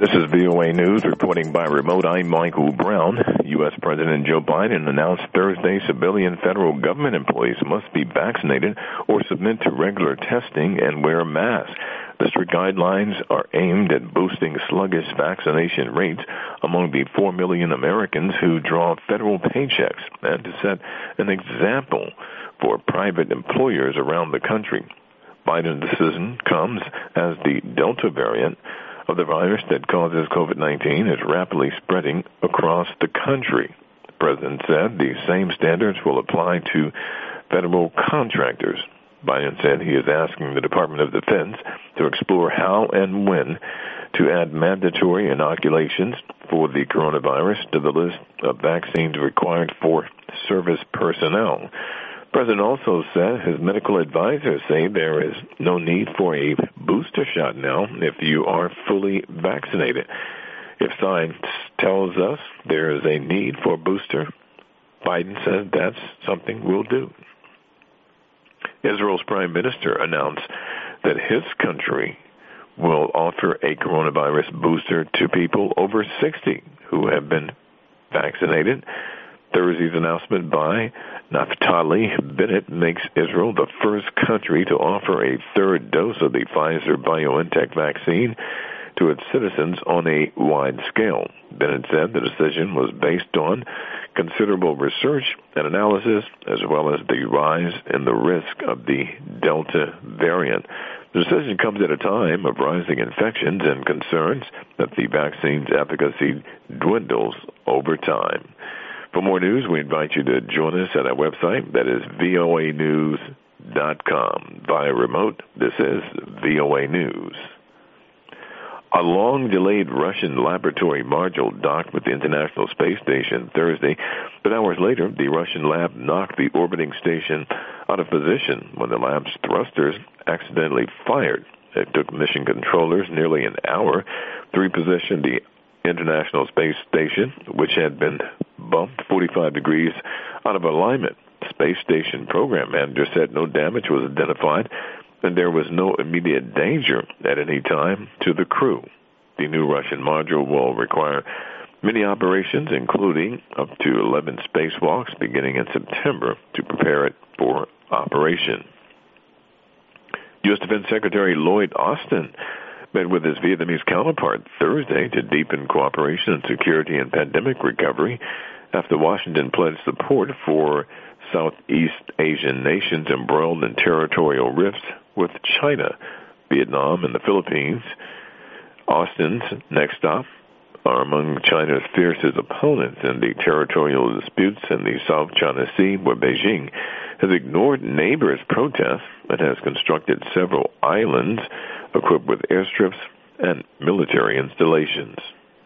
This is VOA News reporting by remote. I'm Michael Brown. U.S. President Joe Biden announced Thursday civilian federal government employees must be vaccinated or submit to regular testing and wear masks. The strict guidelines are aimed at boosting sluggish vaccination rates among the 4 million Americans who draw federal paychecks and to set an example for private employers around the country. Biden's decision comes as the Delta variant of the virus that causes COVID-19 is rapidly spreading across the country. The president said the same standards will apply to federal contractors. Biden said he is asking the Department of Defense to explore how and when to add mandatory inoculations for the coronavirus to the list of vaccines required for service personnel. The president also said his medical advisors say there is no need for a booster shot now if you are fully vaccinated. If science tells us there is a need for a booster, Biden says that's something we'll do. Israel's prime minister announced that his country will offer a coronavirus booster to people over 60 who have been vaccinated. Thursday's announcement by Naftali Bennett makes Israel the first country to offer a third dose of the Pfizer-BioNTech vaccine to its citizens on a wide scale. Bennett said the decision was based on considerable research and analysis, as well as the rise in the risk of the Delta variant. The decision comes at a time of rising infections and concerns that the vaccine's efficacy dwindles over time. For more news, we invite you to join us at our website, that is voanews.com. Via remote, this is VOA News. A long-delayed Russian laboratory module docked with the International Space Station Thursday, but hours later, the Russian lab knocked the orbiting station out of position when the lab's thrusters accidentally fired. It took mission controllers nearly an hour to reposition the International Space Station, which had been bumped 45 degrees out of alignment. Space Station program manager said no damage was identified and there was no immediate danger at any time to the crew. The new Russian module will require many operations, including up to 11 spacewalks beginning in September to prepare it for operation. U.S. Defense Secretary Lloyd Austin met with his Vietnamese counterpart Thursday to deepen cooperation in security and pandemic recovery after Washington pledged support for Southeast Asian nations embroiled in territorial rifts with China, Vietnam, and the Philippines. Austin's next stop are among China's fiercest opponents in the territorial disputes in the South China Sea, where Beijing has ignored neighbors' protests and has constructed several islands equipped with airstrips and military installations.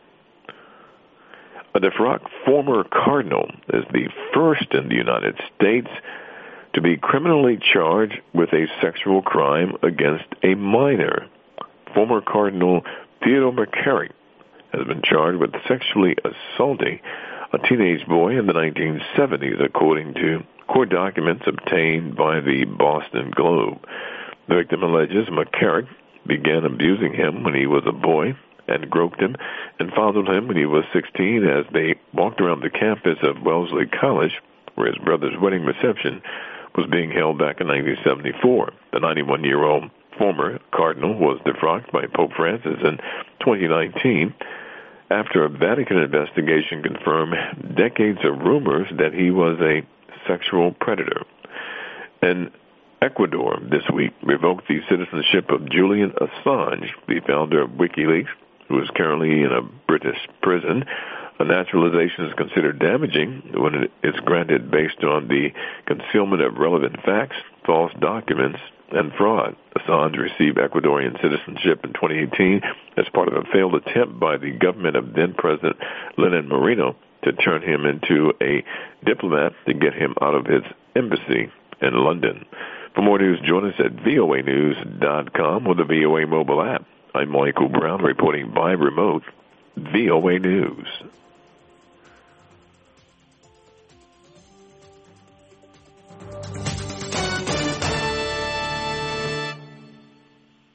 A defrocked former cardinal is the first in the United States to be criminally charged with a sexual crime against a minor. Former Cardinal Theodore McCarrick has been charged with sexually assaulting a teenage boy in the 1970s, according to court documents obtained by the Boston Globe. The victim alleges McCarrick began abusing him when he was a boy and groped him and fondled him when he was 16 as they walked around the campus of Wellesley College, where his brother's wedding reception was being held back in 1974. The 91-year-old former cardinal was defrocked by Pope Francis in 2019 after a Vatican investigation confirmed decades of rumors that he was a sexual predator. And Ecuador this week revoked the citizenship of Julian Assange, the founder of WikiLeaks, who is currently in a British prison. A naturalization is considered damaging when it is granted based on the concealment of relevant facts, false documents, and fraud. Assange received Ecuadorian citizenship in 2018 as part of a failed attempt by the government of then-President Lenin Moreno to turn him into a diplomat to get him out of his embassy in London. For more news, join us at voanews.com or the VOA mobile app. I'm Michael Brown reporting by remote VOA News.